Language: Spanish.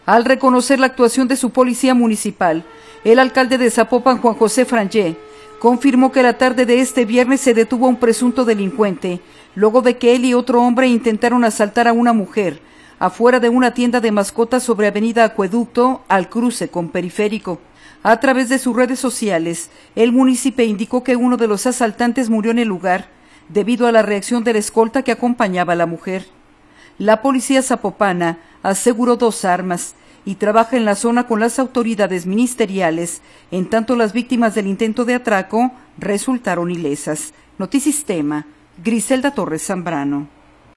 Al reconocer la actuación de su policía municipal, el alcalde de Zapopan, Juan José Frangé, confirmó que la tarde de este viernes se detuvo a un presunto delincuente, luego de que él y otro hombre intentaron asaltar a una mujer afuera de una tienda de mascotas sobre Avenida Acueducto, al cruce con Periférico. A través de sus redes sociales, el municipio indicó que uno de los asaltantes murió en el lugar debido a la reacción de la escolta que acompañaba a la mujer. La policía zapopana aseguró 2 armas y trabaja en la zona con las autoridades ministeriales, en tanto las víctimas del intento de atraco resultaron ilesas. Notisistema, Griselda Torres Zambrano.